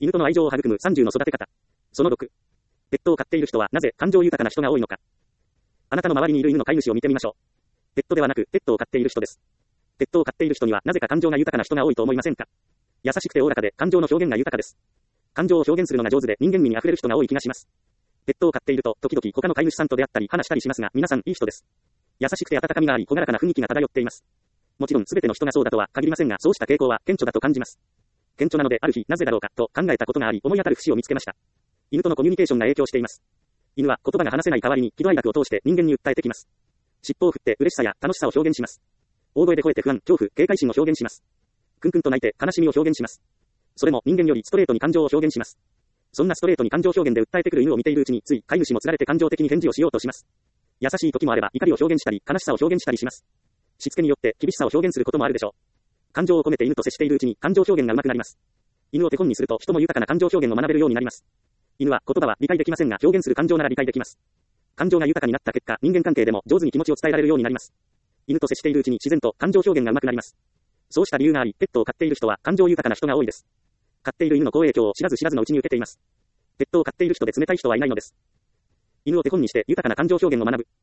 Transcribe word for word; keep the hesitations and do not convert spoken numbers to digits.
犬との愛情を育むさんじゅうの育て方。そのろく。ペットを飼っている人はなぜ感情豊かな人が多いのか。あなたの周りにいる犬の飼い主を見てみましょう。ペットではなくペットを飼っている人です。ペットを飼っている人にはなぜか感情が豊かな人が多いと思いませんか。優しくておおらかで感情の表現が豊かです。感情を表現するのが上手で人間味に溢れる人が多い気がします。ペットを飼っていると時々他の飼い主さんと出会ったり話したりしますが、皆さんいい人です。優しくて温かみがあり朗らかな雰囲気が漂っています。もちろん全ての人がそうだとは限りませんが、そうした傾向は顕著だと感じます。顕著なのである日なぜだろうかと考えたことがあり、思い当たる節を見つけました。犬とのコミュニケーションが影響しています。犬は言葉が話せない代わりに喜怒哀楽を通して人間に訴えてきます。尻尾を振って嬉しさや楽しさを表現します。大声で吠えて不安、恐怖、警戒心を表現します。クンクンと泣いて悲しみを表現します。それも人間よりストレートに感情を表現します。そんなストレートに感情表現で訴えてくる犬を見ているうちについ飼い主も釣られて感情的に返事をしようとします。優しい時もあれば怒りを表現したり悲しさを表現したりします。しつけによって厳しさを表現することもあるでしょう。感情を込めて犬と接しているうちに感情表現が上手くなります。犬を手本にすると人も豊かな感情表現を学べるようになります。犬は言葉は理解できませんが表現する感情なら理解できます。感情が豊かになった結果、人間関係でも上手に気持ちを伝えられるようになります。犬と接しているうちに自然と感情表現が上手くなります。そうした理由があり、ペットを飼っている人は感情豊かな人が多いです。飼っている犬の好影響を知らず知らずのうちに受けています。ペットを飼っている人で冷たい人はいないのです。犬を手本にして豊かな感情表現を学ぶ。